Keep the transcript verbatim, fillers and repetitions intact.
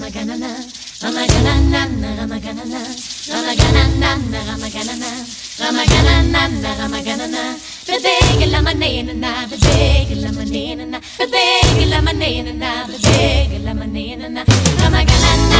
Ramaganana, Ramaganana, Ramaganana, Ramaganana, Ramaganana, Ramaganana, Ramaganana, Bebeg la manena, Bebeg la manena, Bebeg la manena, Bebeg la manena, Ramaganana.